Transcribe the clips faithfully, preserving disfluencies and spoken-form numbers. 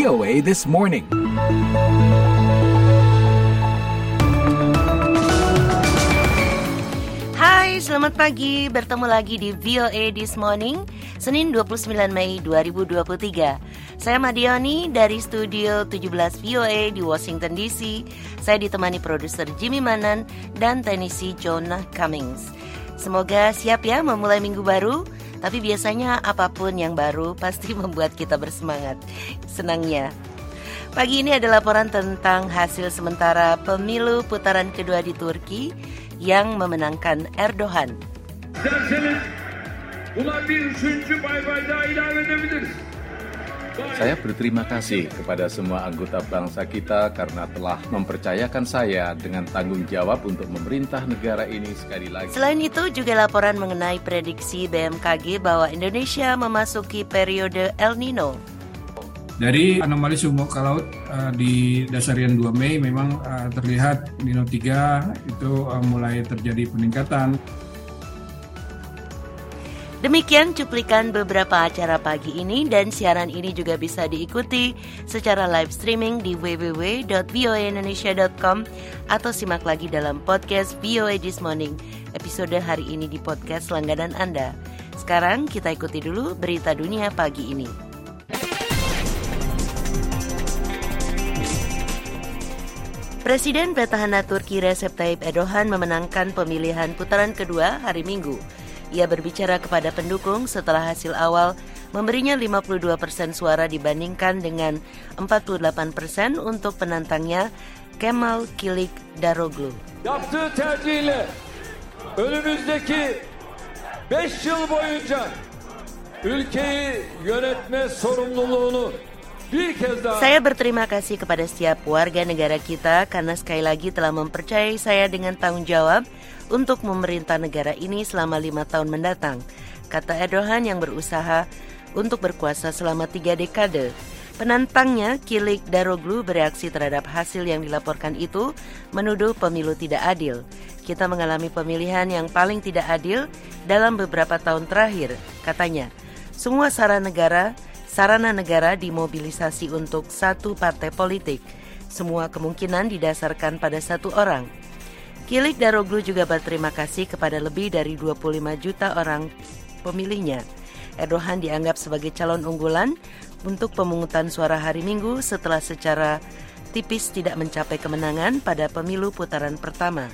V O A This Morning. Hai, selamat pagi. Bertemu lagi di V O A This Morning, Senin dua puluh sembilan Mei dua ribu dua puluh tiga. Saya Madioni dari studio tujuh belas V O A di Washington D C. Saya ditemani produser Jimmy Manan dan teknisi Jonah Cummings. Semoga siap ya memulai minggu baru. Tapi biasanya apapun yang baru pasti membuat kita bersemangat. Senangnya. Pagi ini ada laporan tentang hasil sementara pemilu putaran kedua di Turki yang memenangkan Erdogan. Derseniz buna bir üçüncü bay bay daha ilave edebiliriz. Saya berterima kasih kepada semua anggota bangsa kita karena telah mempercayakan saya dengan tanggung jawab untuk memerintah negara ini sekali lagi. Selain itu juga laporan mengenai prediksi B M K G bahwa Indonesia memasuki periode El Nino. Dari anomali suhu muka laut uh, di dasarian dua Mei memang uh, terlihat Nino tiga itu uh, mulai terjadi peningkatan. Demikian cuplikan beberapa acara pagi ini dan siaran ini juga bisa diikuti secara live streaming di w w w dot v o a indonesia dot com atau simak lagi dalam podcast V O A This Morning episode hari ini di podcast langganan Anda. Sekarang kita ikuti dulu berita dunia pagi ini. Presiden petahana Turki Recep Tayyip Erdogan memenangkan pemilihan putaran kedua hari Minggu. Ia berbicara kepada pendukung setelah hasil awal memberinya lima puluh dua persen suara dibandingkan dengan empat puluh delapan persen untuk penantangnya Kemal Kılıçdaroğlu. Yaptığı tercihle önümüzdeki beş yıl boyunca ülkeyi yönetme sorumluluğunu bir kez daha... Saya berterima kasih kepada setiap warga negara kita karena sekali lagi telah mempercayai saya dengan tanggung jawab untuk memerintah negara ini selama lima tahun mendatang, kata Erdogan yang berusaha untuk berkuasa selama tiga dekade. Penantangnya, Kılıçdaroğlu, bereaksi terhadap hasil yang dilaporkan itu, menuduh pemilu tidak adil. Kita mengalami pemilihan yang paling tidak adil dalam beberapa tahun terakhir, katanya. Semua sarana negara, sarana negara dimobilisasi untuk satu partai politik. Semua kemungkinan didasarkan pada satu orang. Kılıçdaroğlu juga berterima kasih kepada lebih dari dua puluh lima juta orang pemilihnya. Erdogan dianggap sebagai calon unggulan untuk pemungutan suara hari Minggu setelah secara tipis tidak mencapai kemenangan pada pemilu putaran pertama.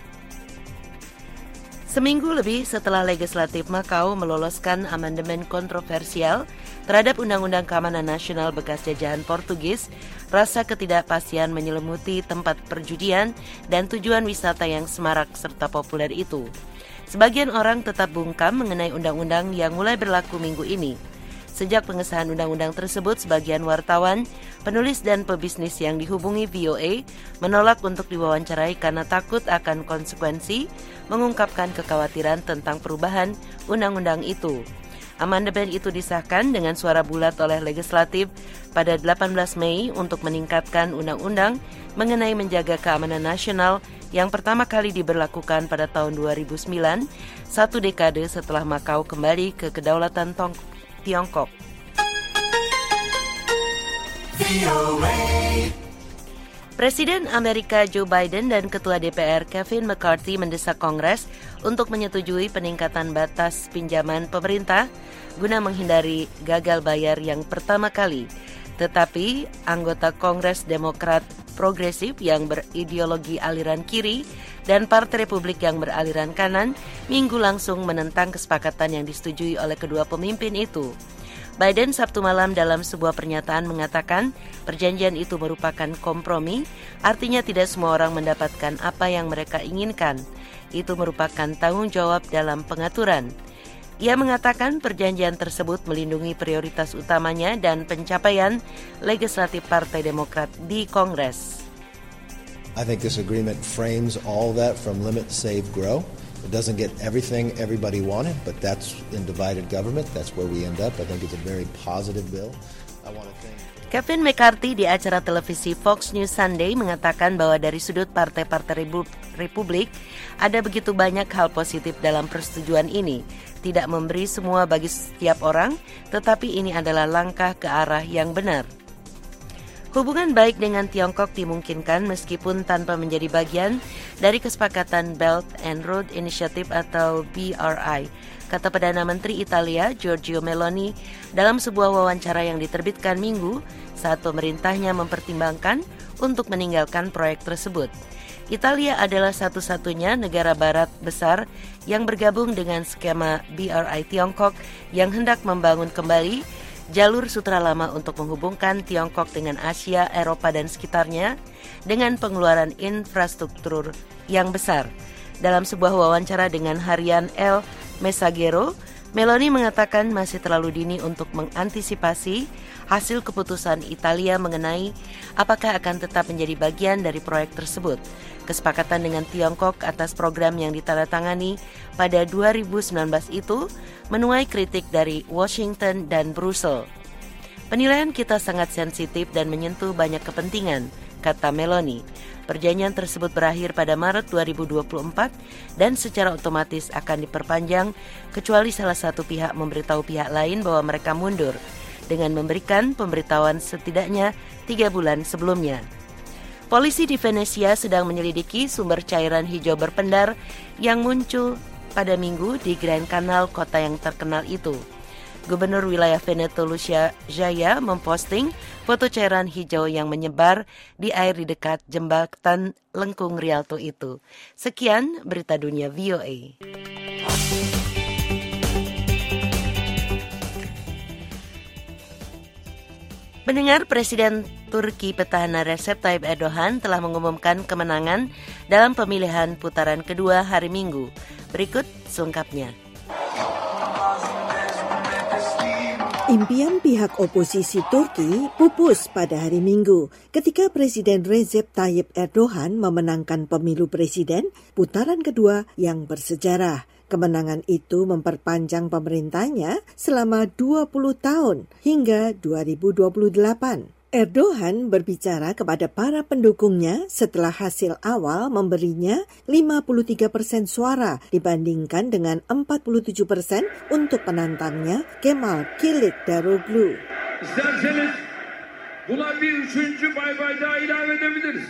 Seminggu lebih setelah legislatif Makau meloloskan amandemen kontroversial terhadap Undang-Undang Keamanan Nasional bekas jajahan Portugis, rasa ketidakpastian menyelimuti tempat perjudian dan tujuan wisata yang semarak serta populer itu. Sebagian orang tetap bungkam mengenai undang-undang yang mulai berlaku minggu ini. Sejak pengesahan undang-undang tersebut, sebagian wartawan, penulis dan pebisnis yang dihubungi V O A menolak untuk diwawancarai karena takut akan konsekuensi, mengungkapkan kekhawatiran tentang perubahan undang-undang itu. Amandemen itu disahkan dengan suara bulat oleh legislatif pada delapan belas Mei untuk meningkatkan undang-undang mengenai menjaga keamanan nasional yang pertama kali diberlakukan pada tahun dua ribu sembilan, satu dekade setelah Makau kembali ke kedaulatan Tong- Tiongkok. Presiden Amerika Joe Biden dan Ketua D P R Kevin McCarthy mendesak Kongres untuk menyetujui peningkatan batas pinjaman pemerintah guna menghindari gagal bayar yang pertama kali. Tetapi anggota Kongres Demokrat Progresif yang berideologi aliran kiri dan Partai Republik yang beraliran kanan minggu langsung menentang kesepakatan yang disetujui oleh kedua pemimpin itu. Biden Sabtu malam dalam sebuah pernyataan mengatakan perjanjian itu merupakan kompromi, artinya tidak semua orang mendapatkan apa yang mereka inginkan. Itu merupakan tanggung jawab dalam pengaturan. Ia mengatakan perjanjian tersebut melindungi prioritas utamanya dan pencapaian legislatif Partai Demokrat di Kongres. I think this agreement frames all that from limit, save, grow. It doesn't get everything everybody wanted, but that's in divided government. That's where we end up. I think it's a very positive bill. I want to thank Kevin McCarthy di acara televisi Fox News Sunday mengatakan bahwa dari sudut partai-partai Republik ada begitu banyak hal positif dalam persetujuan ini. Tidak memberi semua bagi setiap orang, tetapi ini adalah langkah ke arah yang benar. Hubungan baik dengan Tiongkok dimungkinkan meskipun tanpa menjadi bagian dari kesepakatan Belt and Road Initiative atau B R I, kata Perdana Menteri Italia Giorgia Meloni dalam sebuah wawancara yang diterbitkan Minggu saat pemerintahnya mempertimbangkan untuk meninggalkan proyek tersebut. Italia adalah satu-satunya negara barat besar yang bergabung dengan skema B R I Tiongkok yang hendak membangun kembali jalur sutra lama untuk menghubungkan Tiongkok dengan Asia, Eropa, dan sekitarnya dengan pengeluaran infrastruktur yang besar. Dalam sebuah wawancara dengan harian El Messaggero, Meloni mengatakan masih terlalu dini untuk mengantisipasi hasil keputusan Italia mengenai apakah akan tetap menjadi bagian dari proyek tersebut. Kesepakatan dengan Tiongkok atas program yang ditandatangani pada dua ribu sembilan belas itu menuai kritik dari Washington dan Brussels. Penilaian kita sangat sensitif dan menyentuh banyak kepentingan, kata Meloni. Perjanjian tersebut berakhir pada Maret dua ribu dua puluh empat dan secara otomatis akan diperpanjang kecuali salah satu pihak memberitahu pihak lain bahwa mereka mundur dengan memberikan pemberitahuan setidaknya tiga bulan sebelumnya. Polisi di Venesia sedang menyelidiki sumber cairan hijau berpendar yang muncul pada Minggu di Grand Canal, kota yang terkenal itu. Gubernur wilayah Veneto Lucia Jaya memposting foto cairan hijau yang menyebar di air di dekat jembatan lengkung Rialto itu. Sekian berita dunia V O A. Mendengar Presiden Turki petahana Recep Tayyip Erdogan telah mengumumkan kemenangan dalam pemilihan putaran kedua hari Minggu. Berikut selengkapnya. Impian pihak oposisi Turki pupus pada hari Minggu ketika Presiden Recep Tayyip Erdogan memenangkan pemilu presiden putaran kedua yang bersejarah. Kemenangan itu memperpanjang pemerintahnya selama dua puluh tahun hingga dua ribu dua puluh delapan. Erdogan berbicara kepada para pendukungnya setelah hasil awal memberinya lima puluh tiga persen suara dibandingkan dengan empat puluh tujuh persen untuk penantangnya Kemal Kılıçdaroğlu. İsterseniz buna bir üçüncü bay bay daha ilave edebiliriz.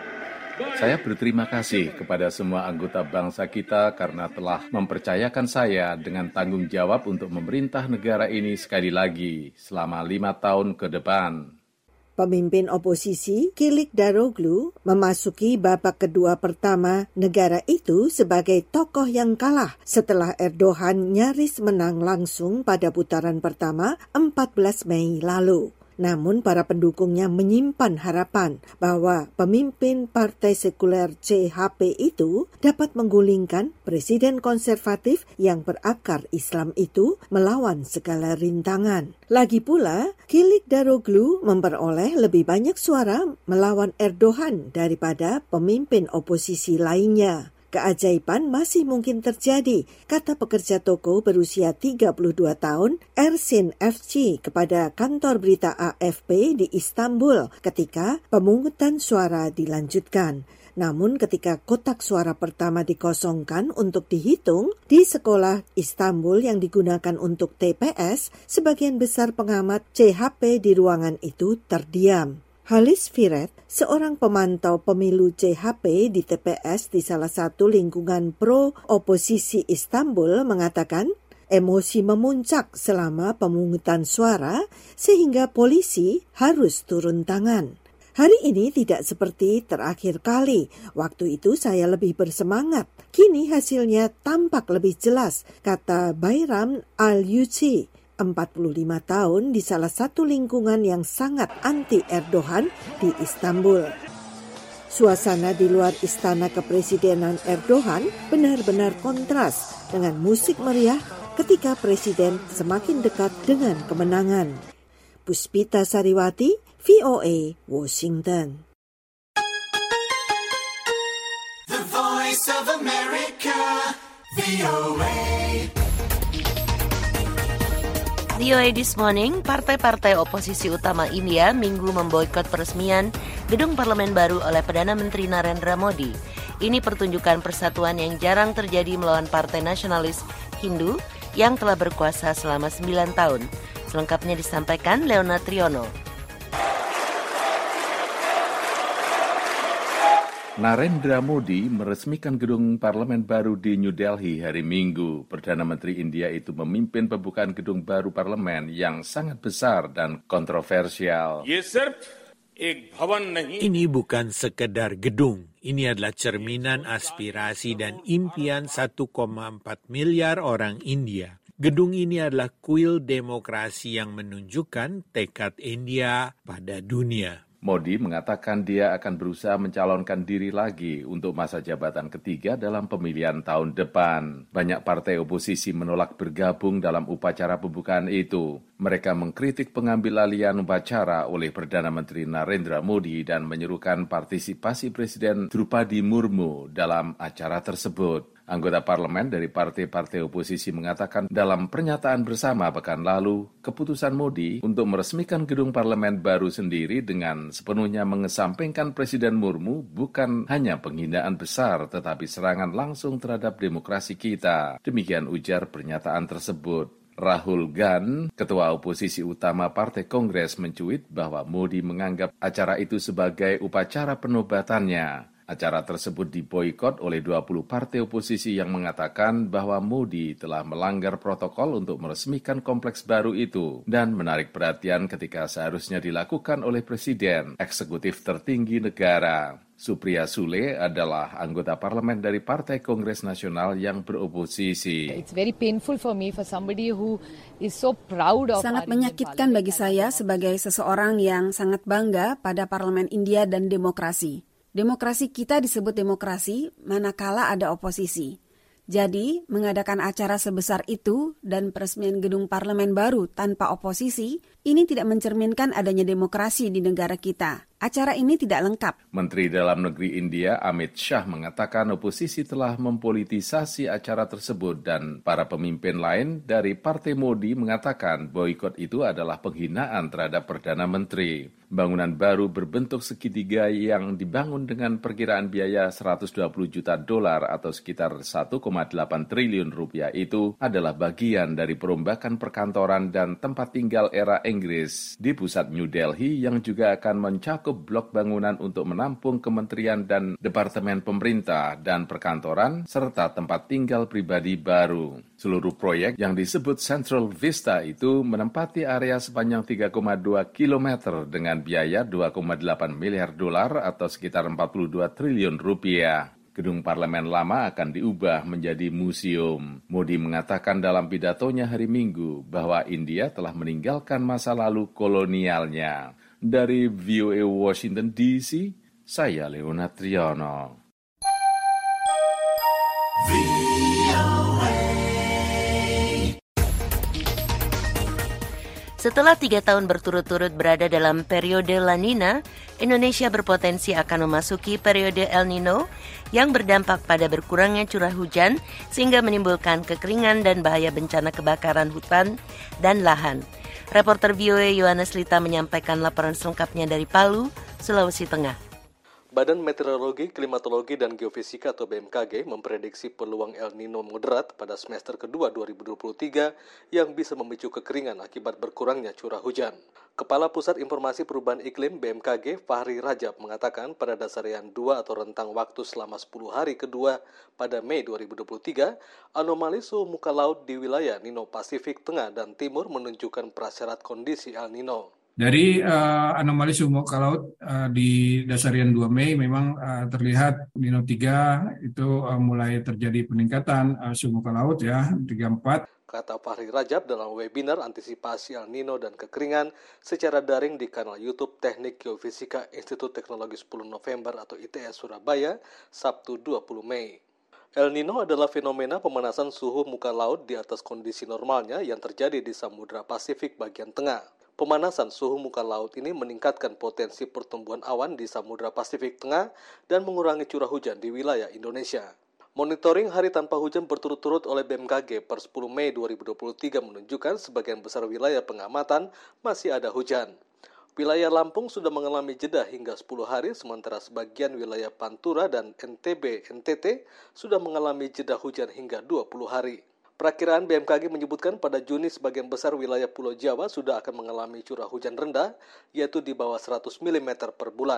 Saya berterima kasih kepada semua anggota bangsa kita karena telah mempercayakan saya dengan tanggung jawab untuk memerintah negara ini sekali lagi selama lima tahun ke depan. Pemimpin oposisi Kılıçdaroğlu memasuki babak kedua pertama negara itu sebagai tokoh yang kalah setelah Erdogan nyaris menang langsung pada putaran pertama empat belas Mei lalu. Namun para pendukungnya menyimpan harapan bahwa pemimpin Partai Sekuler C H P itu dapat menggulingkan presiden konservatif yang berakar Islam itu melawan segala rintangan. Lagi pula, Kılıçdaroğlu memperoleh lebih banyak suara melawan Erdogan daripada pemimpin oposisi lainnya. Keajaiban masih mungkin terjadi, kata pekerja toko berusia tiga puluh dua tahun, Ersin Efci, kepada kantor berita A F P di Istanbul ketika pemungutan suara dilanjutkan. Namun ketika kotak suara pertama dikosongkan untuk dihitung di sekolah Istanbul yang digunakan untuk T P S, sebagian besar pengamat C H P di ruangan itu terdiam. Halis Firet, seorang pemantau pemilu C H P di T P S di salah satu lingkungan pro-oposisi Istanbul, mengatakan emosi memuncak selama pemungutan suara sehingga polisi harus turun tangan. Hari ini tidak seperti terakhir kali. Waktu itu saya lebih bersemangat. Kini hasilnya tampak lebih jelas, kata Bayram Al-Yuci, empat puluh lima tahun di salah satu lingkungan yang sangat anti Erdogan di Istanbul. Suasana di luar istana kepresidenan Erdogan benar-benar kontras dengan musik meriah ketika presiden semakin dekat dengan kemenangan. Puspita Sariwati, V O A, Washington. The Voice of America, V O A. V O A This Morning, partai-partai oposisi utama India Minggu memboikot peresmian gedung parlemen baru oleh Perdana Menteri Narendra Modi. Ini pertunjukan persatuan yang jarang terjadi melawan partai nasionalis Hindu yang telah berkuasa selama sembilan tahun. Selengkapnya disampaikan Leona Triono. Narendra Modi meresmikan gedung parlemen baru di New Delhi hari Minggu. Perdana Menteri India itu memimpin pembukaan gedung baru parlemen yang sangat besar dan kontroversial. Ini bukan sekedar gedung. Ini adalah cerminan aspirasi dan impian satu koma empat miliar orang India. Gedung ini adalah kuil demokrasi yang menunjukkan tekad India pada dunia. Modi mengatakan dia akan berusaha mencalonkan diri lagi untuk masa jabatan ketiga dalam pemilihan tahun depan. Banyak partai oposisi menolak bergabung dalam upacara pembukaan itu. Mereka mengkritik pengambil alihan upacara oleh Perdana Menteri Narendra Modi dan menyerukan partisipasi Presiden Drupadi Murmu dalam acara tersebut. Anggota parlemen dari partai-partai oposisi mengatakan dalam pernyataan bersama pekan lalu, keputusan Modi untuk meresmikan gedung parlemen baru sendiri dengan sepenuhnya mengesampingkan Presiden Murmu bukan hanya penghinaan besar tetapi serangan langsung terhadap demokrasi kita. Demikian ujar pernyataan tersebut. Rahul Gandhi, ketua oposisi utama Partai Kongres, mencuit bahwa Modi menganggap acara itu sebagai upacara penobatannya. Acara tersebut diboikot oleh dua puluh partai oposisi yang mengatakan bahwa Modi telah melanggar protokol untuk meresmikan kompleks baru itu dan menarik perhatian ketika seharusnya dilakukan oleh Presiden, eksekutif tertinggi negara. Supriya Sule adalah anggota parlemen dari Partai Kongres Nasional yang beroposisi. It's very painful for me for somebody who is so proud of. Sangat menyakitkan bagi saya sebagai seseorang yang sangat bangga pada parlemen India dan demokrasi. Demokrasi kita disebut demokrasi manakala ada oposisi. Jadi, mengadakan acara sebesar itu dan peresmian gedung parlemen baru tanpa oposisi, ini tidak mencerminkan adanya demokrasi di negara kita. Acara ini tidak lengkap. Menteri Dalam Negeri India Amit Shah mengatakan oposisi telah mempolitisasi acara tersebut dan para pemimpin lain dari Partai Modi mengatakan boikot itu adalah penghinaan terhadap Perdana Menteri. Bangunan baru berbentuk segitiga yang dibangun dengan perkiraan biaya seratus dua puluh juta dolar atau sekitar satu koma delapan triliun rupiah itu adalah bagian dari perombakan perkantoran dan tempat tinggal era Inggris di pusat New Delhi yang juga akan mencakup blok bangunan untuk menampung kementerian dan departemen pemerintah dan perkantoran serta tempat tinggal pribadi baru. Seluruh proyek yang disebut Central Vista itu menempati area sepanjang tiga koma dua kilometer dengan biaya dua koma delapan miliar dolar atau sekitar empat puluh dua triliun rupiah. Gedung parlemen lama akan diubah menjadi museum. Modi mengatakan dalam pidatonya hari Minggu bahwa India telah meninggalkan masa lalu kolonialnya. Dari V O A Washington D C, saya Leonard Triono. Setelah tiga tahun berturut-turut berada dalam periode La Nina, Indonesia berpotensi akan memasuki periode El Nino yang berdampak pada berkurangnya curah hujan sehingga menimbulkan kekeringan dan bahaya bencana kebakaran hutan dan lahan. Reporter V O A Yohanes Lita menyampaikan laporan selengkapnya dari Palu, Sulawesi Tengah. Badan Meteorologi, Klimatologi, dan Geofisika atau B M K G memprediksi peluang El Nino moderat pada semester kedua dua ribu dua puluh tiga yang bisa memicu kekeringan akibat berkurangnya curah hujan. Kepala Pusat Informasi Perubahan Iklim B M K G, Fahri Rajab, mengatakan pada dasarian dua atau rentang waktu selama sepuluh hari kedua pada Mei dua ribu dua puluh tiga, anomali suhu muka laut di wilayah Nino Pasifik Tengah dan Timur menunjukkan prasyarat kondisi El Nino. Dari uh, anomali suhu muka laut uh, di dasarian dua Mei memang uh, terlihat Nino tiga itu uh, mulai terjadi peningkatan uh, suhu muka laut ya, tiga puluh empat. Kata Fahri Rajab dalam webinar antisipasi El Nino dan kekeringan secara daring di kanal YouTube Teknik Geofisika Institut Teknologi sepuluh November atau I T S Surabaya, Sabtu dua puluh Mei. El Nino adalah fenomena pemanasan suhu muka laut di atas kondisi normalnya yang terjadi di Samudra Pasifik bagian tengah. Pemanasan suhu muka laut ini meningkatkan potensi pertumbuhan awan di Samudra Pasifik Tengah dan mengurangi curah hujan di wilayah Indonesia. Monitoring hari tanpa hujan berturut-turut oleh B M K G per sepuluh Mei dua ribu dua puluh tiga menunjukkan sebagian besar wilayah pengamatan masih ada hujan. Wilayah Lampung sudah mengalami jeda hingga sepuluh hari, sementara sebagian wilayah Pantura dan N T B N T T sudah mengalami jeda hujan hingga dua puluh hari. Perakiraan B M K G menyebutkan pada Juni sebagian besar wilayah Pulau Jawa sudah akan mengalami curah hujan rendah, yaitu di bawah seratus milimeter per bulan.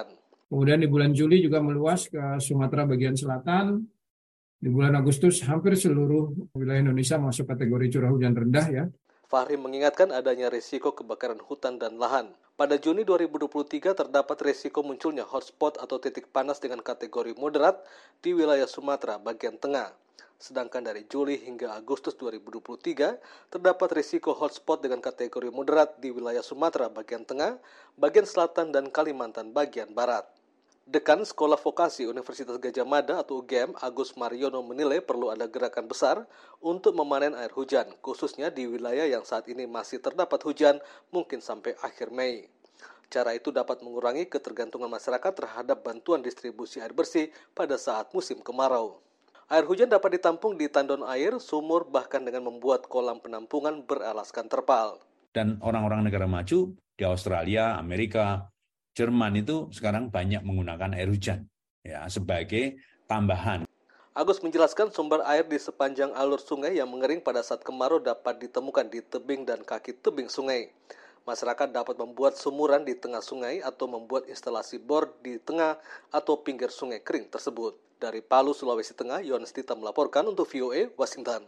Kemudian di bulan Juli juga meluas ke Sumatera bagian selatan. Di bulan Agustus hampir seluruh wilayah Indonesia masuk kategori curah hujan rendah ya. Fahri mengingatkan adanya risiko kebakaran hutan dan lahan. Pada Juni dua ribu dua puluh tiga terdapat risiko munculnya hotspot atau titik panas dengan kategori moderat di wilayah Sumatera bagian tengah. Sedangkan dari Juli hingga Agustus dua ribu dua puluh tiga terdapat risiko hotspot dengan kategori moderat di wilayah Sumatera bagian tengah, bagian selatan dan Kalimantan bagian barat. Dekan Sekolah Vokasi Universitas Gadjah Mada atau U G M, Agus Mariono menilai perlu ada gerakan besar untuk memanen air hujan, khususnya di wilayah yang saat ini masih terdapat hujan mungkin sampai akhir Mei. Cara itu dapat mengurangi ketergantungan masyarakat terhadap bantuan distribusi air bersih pada saat musim kemarau. Air hujan dapat ditampung di tandon air, sumur, bahkan dengan membuat kolam penampungan beralaskan terpal. Dan orang-orang negara maju di Australia, Amerika, Jerman itu sekarang banyak menggunakan air hujan ya sebagai tambahan. Agus menjelaskan sumber air di sepanjang alur sungai yang mengering pada saat kemarau dapat ditemukan di tebing dan kaki tebing sungai. Masyarakat dapat membuat sumuran di tengah sungai atau membuat instalasi bor di tengah atau pinggir sungai kering tersebut. Dari Palu, Sulawesi Tengah, Yohanes Tita melaporkan untuk V O A Washington.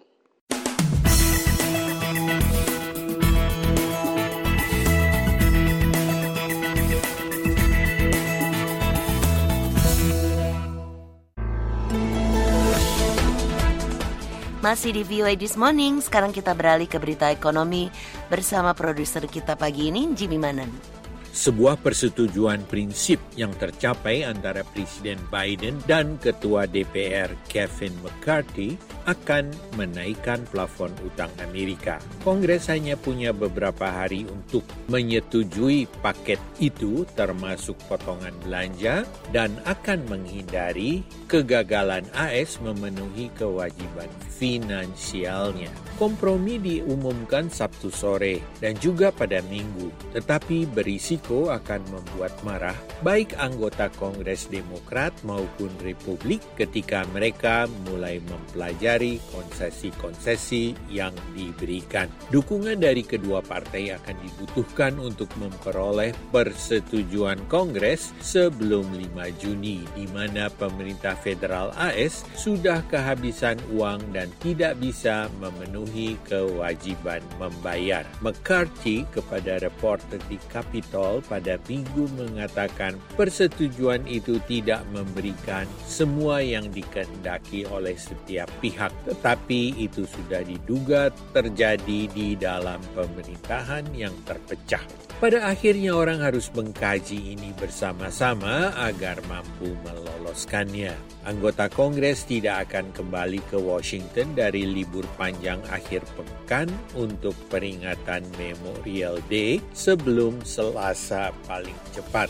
Masih di V O A This Morning, sekarang kita beralih ke berita ekonomi bersama produser kita pagi ini, Jimmy Manan. Sebuah persetujuan prinsip yang tercapai antara Presiden Biden dan Ketua D P R Kevin McCarthy akan menaikkan plafon utang Amerika. Kongres hanya punya beberapa hari untuk menyetujui paket itu, termasuk potongan belanja, dan akan menghindari kegagalan A S memenuhi kewajiban finansialnya. Kompromi diumumkan Sabtu sore dan juga pada Minggu, tetapi berisiko akan membuat marah baik anggota Kongres Demokrat maupun Republik ketika mereka mulai mempelajari konsesi-konsesi yang diberikan. Dukungan dari kedua partai akan dibutuhkan untuk memperoleh persetujuan Kongres sebelum lima Juni, di mana pemerintah federal A S sudah kehabisan uang dan tidak bisa memenuhi kewajiban membayar. McCarthy kepada reporter di Capitol pada Minggu mengatakan persetujuan itu tidak memberikan semua yang dikehendaki oleh setiap pihak, tetapi itu sudah diduga terjadi di dalam pemerintahan yang terpecah. Pada akhirnya orang harus mengkaji ini bersama-sama agar mampu meloloskannya. Anggota Kongres tidak akan kembali ke Washington dari libur panjang akhir pekan untuk peringatan Memorial Day sebelum Selasa paling cepat.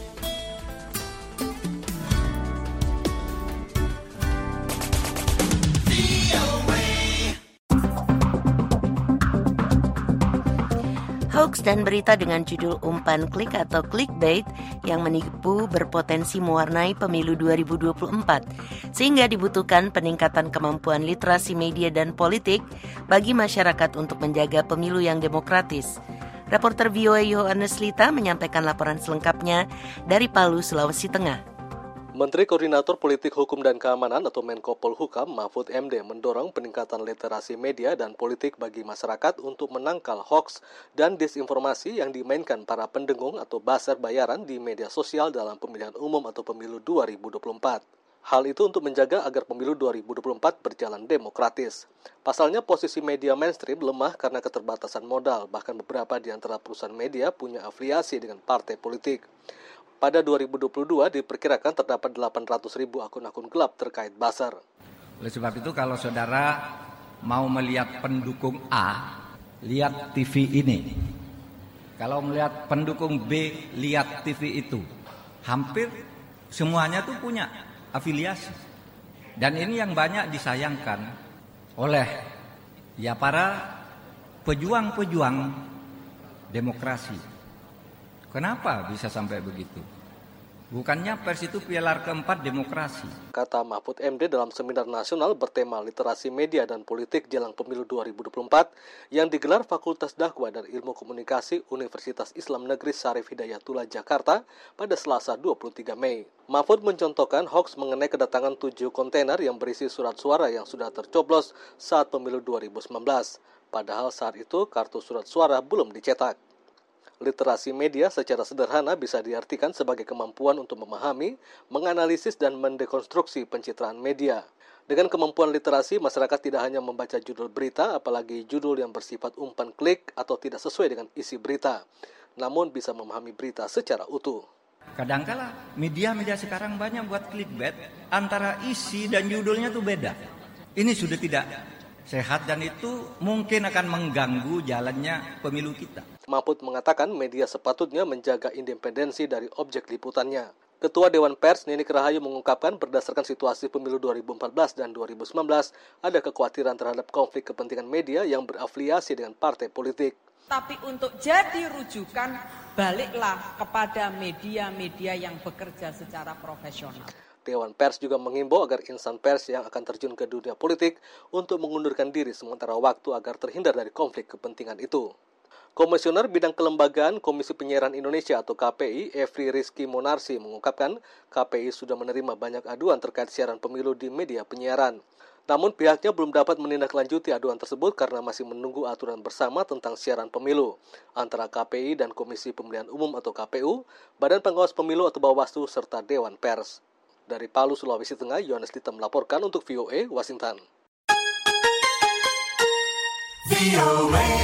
Hoax dan berita dengan judul umpan klik atau clickbait yang menipu berpotensi mewarnai pemilu dua ribu dua puluh empat, sehingga dibutuhkan peningkatan kemampuan literasi media dan politik bagi masyarakat untuk menjaga pemilu yang demokratis. Reporter V O A Yohanes Lita menyampaikan laporan selengkapnya dari Palu, Sulawesi Tengah. Menteri Koordinator Politik Hukum dan Keamanan atau Menko Polhukam Mahfud M D mendorong peningkatan literasi media dan politik bagi masyarakat untuk menangkal hoaks dan disinformasi yang dimainkan para pendengung atau buzzer bayaran di media sosial dalam pemilihan umum atau pemilu dua ribu dua puluh empat. Hal itu untuk menjaga agar pemilu dua ribu dua puluh empat berjalan demokratis. Pasalnya posisi media mainstream lemah karena keterbatasan modal, bahkan beberapa di antara perusahaan media punya afiliasi dengan partai politik. Pada dua ribu dua puluh dua diperkirakan terdapat delapan ratus ribu akun-akun gelap terkait buzzer. Oleh sebab itu kalau saudara mau melihat pendukung A, lihat T V ini. Kalau melihat pendukung B, lihat T V itu. Hampir semuanya tuh punya afiliasi. Dan ini yang banyak disayangkan oleh ya para pejuang-pejuang demokrasi. Kenapa bisa sampai begitu? Bukannya pers itu pilar keempat demokrasi. Kata Mahfud M D dalam seminar nasional bertema literasi media dan politik jelang pemilu dua ribu dua puluh empat yang digelar Fakultas Dakwah dan Ilmu Komunikasi Universitas Islam Negeri Syarif Hidayatullah Jakarta pada Selasa dua puluh tiga Mei. Mahfud mencontohkan hoaks mengenai kedatangan tujuh kontainer yang berisi surat suara yang sudah tercoblos saat pemilu dua ribu sembilan belas. Padahal saat itu kartu surat suara belum dicetak. Literasi media secara sederhana bisa diartikan sebagai kemampuan untuk memahami, menganalisis, dan mendekonstruksi pencitraan media. Dengan kemampuan literasi, masyarakat tidak hanya membaca judul berita, apalagi judul yang bersifat umpan klik atau tidak sesuai dengan isi berita, namun bisa memahami berita secara utuh. Kadangkala media-media sekarang banyak buat clickbait, antara isi dan judulnya tuh beda. Ini sudah tidak sehat dan itu mungkin akan mengganggu jalannya pemilu kita. Mahfud mengatakan media sepatutnya menjaga independensi dari objek liputannya. Ketua Dewan Pers Ninik Rahayu mengungkapkan berdasarkan situasi pemilu dua ribu empat belas dan dua ribu sembilan belas ada kekhawatiran terhadap konflik kepentingan media yang berafiliasi dengan partai politik. Tapi untuk jadi rujukan, baliklah kepada media-media yang bekerja secara profesional. Dewan Pers juga mengimbau agar insan pers yang akan terjun ke dunia politik untuk mengundurkan diri sementara waktu agar terhindar dari konflik kepentingan itu. Komisioner Bidang Kelembagaan Komisi Penyiaran Indonesia atau K P I, Efri Rizky Monarsi mengungkapkan K P I sudah menerima banyak aduan terkait siaran pemilu di media penyiaran. Namun pihaknya belum dapat menindaklanjuti aduan tersebut karena masih menunggu aturan bersama tentang siaran pemilu antara K P I dan Komisi Pemilihan Umum atau K P U, Badan Pengawas Pemilu atau Bawaslu, serta Dewan Pers. Dari Palu, Sulawesi Tengah, Yohanes Dita melaporkan untuk V O A, Washington. V O A.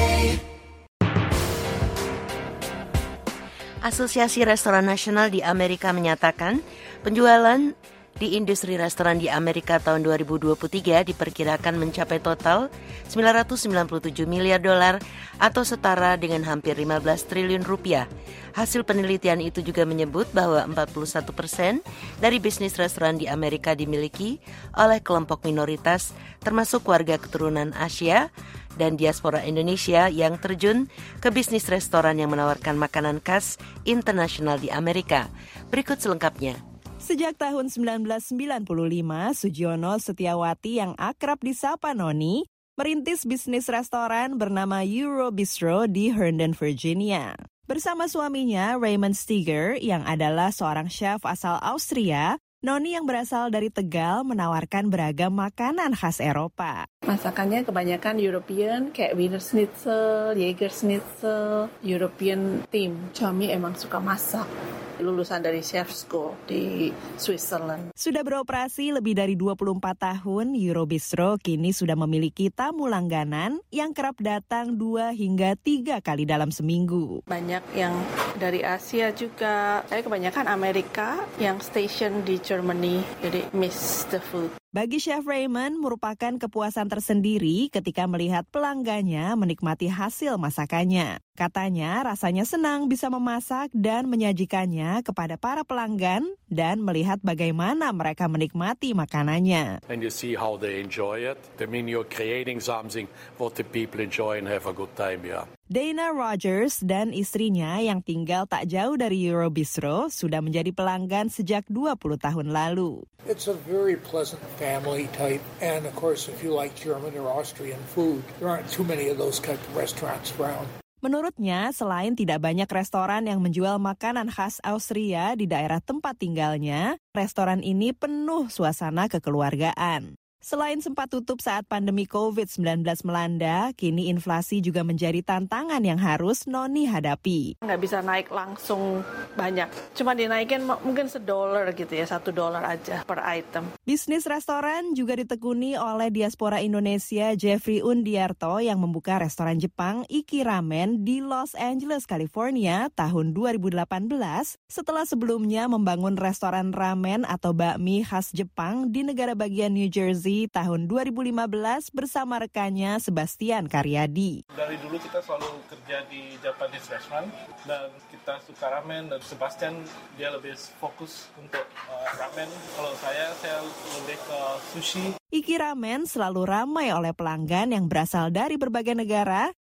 Asosiasi Restoran Nasional di Amerika menyatakan penjualan di industri restoran di Amerika tahun dua ribu dua puluh tiga diperkirakan mencapai total sembilan ratus sembilan puluh tujuh miliar dolar atau setara dengan hampir lima belas triliun rupiah. Hasil penelitian itu juga menyebut bahwa empat puluh satu persen dari bisnis restoran di Amerika dimiliki oleh kelompok minoritas termasuk warga keturunan Asia dan diaspora Indonesia yang terjun ke bisnis restoran yang menawarkan makanan khas internasional di Amerika. Berikut selengkapnya. Sejak tahun sembilan belas sembilan puluh lima, Sujiono Setiawati yang akrab disapa Noni merintis bisnis restoran bernama Euro Bistro di Herndon, Virginia. Bersama suaminya, Raymond Steger, yang adalah seorang chef asal Austria, Noni yang berasal dari Tegal menawarkan beragam makanan khas Eropa. Masakannya kebanyakan European, kayak Wiener Schnitzel, Jäger Schnitzel, European theme. Suami emang suka masak. Lulusan dari chef school di Switzerland. Sudah beroperasi lebih dari dua puluh empat tahun, Euro Bistro kini sudah memiliki tamu langganan yang kerap datang dua hingga tiga kali dalam seminggu. Banyak yang dari Asia juga, saya kebanyakan Amerika yang station di Germany, jadi miss the food. Bagi Chef Raymond merupakan kepuasan tersendiri ketika melihat pelanggannya menikmati hasil masakannya. Katanya rasanya senang bisa memasak dan menyajikannya kepada para pelanggan dan melihat bagaimana mereka menikmati makanannya. And you see how they enjoy it. I mean, you're creating something what the people enjoy and have a good time, yeah. Dana Rogers dan istrinya yang tinggal tak jauh dari Euro Bistro sudah menjadi pelanggan sejak dua puluh tahun lalu. It's a very pleasant family type, and of course if you like German or Austrian food, there aren't too many of those kind of restaurants around. Menurutnya, selain tidak banyak restoran yang menjual makanan khas Austria di daerah tempat tinggalnya, restoran ini penuh suasana kekeluargaan. Selain sempat tutup saat pandemi covid sembilan belas melanda, kini inflasi juga menjadi tantangan yang harus Noni hadapi. Nggak bisa naik langsung banyak, cuma dinaikin mungkin sedolar gitu ya, satu dolar aja per item. Bisnis restoran juga ditekuni oleh diaspora Indonesia Jeffrey Undiarto yang membuka restoran Jepang Iki Ramen di Los Angeles, California tahun dua ribu delapan belas setelah sebelumnya membangun restoran ramen atau bakmi khas Jepang di negara bagian New Jersey tahun dua ribu lima belas bersama rekannya Sebastian Karyadi. Dari dulu kita selalu kerja di Japanese restaurant dan kita suka ramen, dan Sebastian dia lebih fokus untuk uh, ramen. Kalau saya, saya lebih ke sushi. Iki Ramen selalu ramai oleh pelanggan yang berasal dari berbagai negara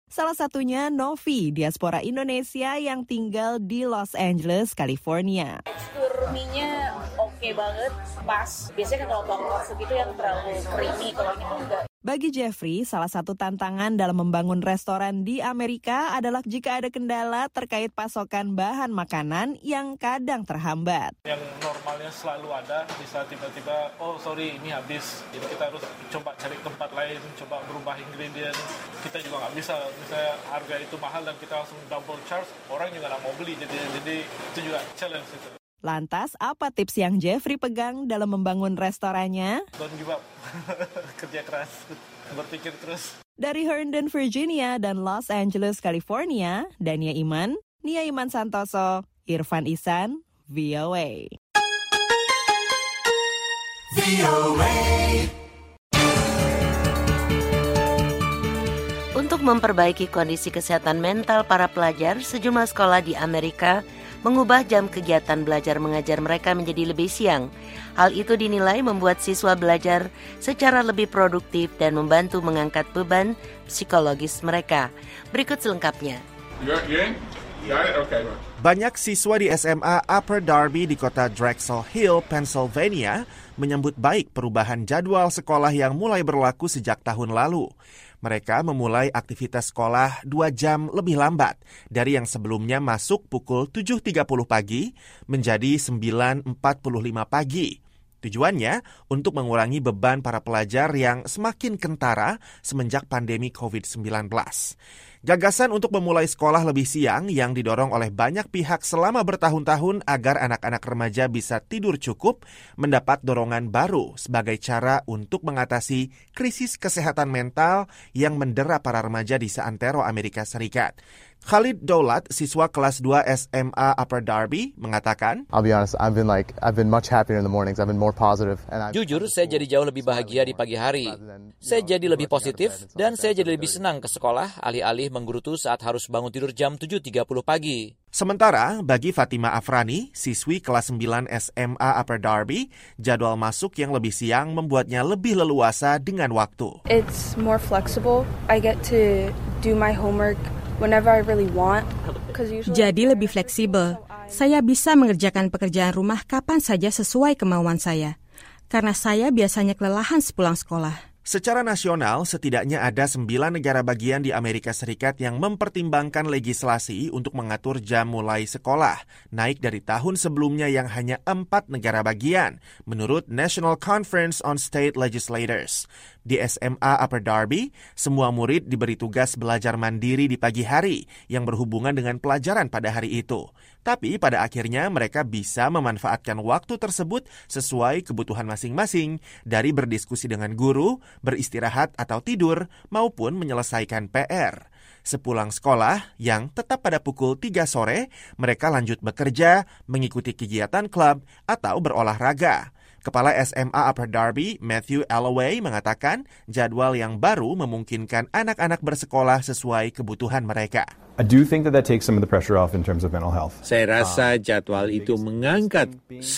Salah satunya Novi, diaspora Indonesia yang tinggal di Los Angeles, California. Tekstur mie-nya oke banget, pas. Biasanya kalau tongkol segitu yang terlalu creamy, kalau ini tuh enggak. Bagi Jeffrey, salah satu tantangan dalam membangun restoran di Amerika adalah jika ada kendala terkait pasokan bahan makanan yang kadang terhambat. Yang normalnya selalu ada, bisa tiba-tiba, oh sorry ini habis. Jadi kita harus coba cari tempat lain, coba berubah ingredient. Kita juga nggak bisa, misalnya harga itu mahal dan kita langsung double charge, orang juga nggak mau beli. Jadi, jadi itu juga challenge itu. Lantas, apa tips yang Jeffrey pegang dalam membangun restorannya? Don't give up, kerja keras, berpikir terus. Dari Herndon, Virginia dan Los Angeles, California, Dania Iman, Nia Iman Santoso, Irfan Ihsan, V O A. V O A. Untuk memperbaiki kondisi kesehatan mental para pelajar, sejumlah sekolah di Amerika mengubah jam kegiatan belajar mengajar mereka menjadi lebih siang. Hal itu dinilai membuat siswa belajar secara lebih produktif dan membantu mengangkat beban psikologis mereka. Berikut selengkapnya. Banyak siswa di S M A Upper Darby di kota Drexel Hill, Pennsylvania, menyambut baik perubahan jadwal sekolah yang mulai berlaku sejak tahun lalu. Mereka memulai aktivitas sekolah dua jam lebih lambat dari yang sebelumnya masuk pukul tujuh tiga puluh pagi menjadi sembilan empat puluh lima pagi. Tujuannya untuk mengurangi beban para pelajar yang semakin kentara semenjak pandemi covid sembilan belas. Gagasan untuk memulai sekolah lebih siang yang didorong oleh banyak pihak selama bertahun-tahun agar anak-anak remaja bisa tidur cukup mendapat dorongan baru sebagai cara untuk mengatasi krisis kesehatan mental yang mendera para remaja di seantero Amerika Serikat. Khalid Daulat, siswa kelas dua S M A Upper Darby, mengatakan, I'll be honest, I've been like I've been much happier in the mornings. I've been more positive. And I've... Jujur, saya jadi jauh lebih bahagia di pagi hari. Saya jadi lebih positif dan saya jadi lebih senang ke sekolah, alih-alih menggerutu saat harus bangun tidur jam tujuh tiga puluh pagi. Sementara bagi Fatima Afrani, siswi kelas sembilan S M A Upper Darby, jadwal masuk yang lebih siang membuatnya lebih leluasa dengan waktu. It's more flexible. I get to do my homework whenever I really want. Jadi lebih fleksibel. Saya bisa mengerjakan pekerjaan rumah kapan saja sesuai kemauan saya. Karena saya biasanya kelelahan sepulang sekolah. Secara nasional, setidaknya ada sembilan negara bagian di Amerika Serikat yang mempertimbangkan legislasi untuk mengatur jam mulai sekolah, naik dari tahun sebelumnya yang hanya empat negara bagian, menurut National Conference on State Legislators. Di S M A Upper Darby, semua murid diberi tugas belajar mandiri di pagi hari yang berhubungan dengan pelajaran pada hari itu. Tapi pada akhirnya mereka bisa memanfaatkan waktu tersebut sesuai kebutuhan masing-masing, dari berdiskusi dengan guru, beristirahat atau tidur, maupun menyelesaikan P R. Sepulang sekolah, yang tetap pada pukul tiga sore, mereka lanjut bekerja, mengikuti kegiatan klub, atau berolahraga. Kepala S M A Upper Darby, Matthew Alloway, mengatakan jadwal yang baru memungkinkan anak-anak bersekolah sesuai kebutuhan mereka. I do think that that takes some of the pressure off in terms of mental health. Saya rasa jadwal itu mengangkat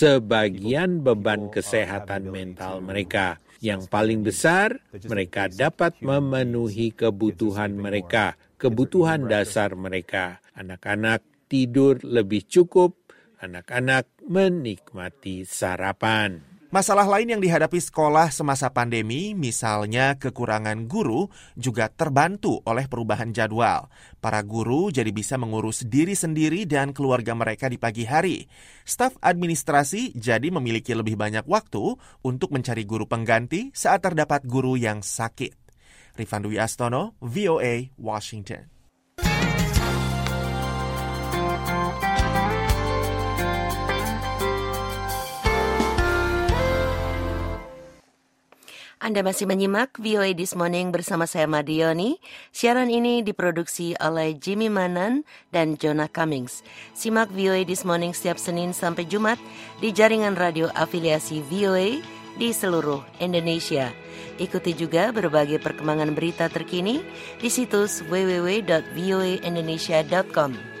sebagian beban kesehatan mental mereka. Yang paling besar, mereka dapat memenuhi kebutuhan mereka, kebutuhan dasar mereka. Anak-anak tidur lebih cukup, anak-anak menikmati sarapan. Masalah lain yang dihadapi sekolah semasa pandemi, misalnya kekurangan guru, juga terbantu oleh perubahan jadwal. Para guru jadi bisa mengurus diri sendiri dan keluarga mereka di pagi hari. Staf administrasi jadi memiliki lebih banyak waktu untuk mencari guru pengganti saat terdapat guru yang sakit. Rifan Dwi Astono, V O A, Washington. Anda masih menyimak V O A This Morning bersama saya Madioni. Siaran ini diproduksi oleh Jimmy Manan dan Jonah Cummings. Simak V O A This Morning setiap Senin sampai Jumat di jaringan radio afiliasi V O A di seluruh Indonesia. Ikuti juga berbagai perkembangan berita terkini di situs w w w dot v o a indonesia dot com.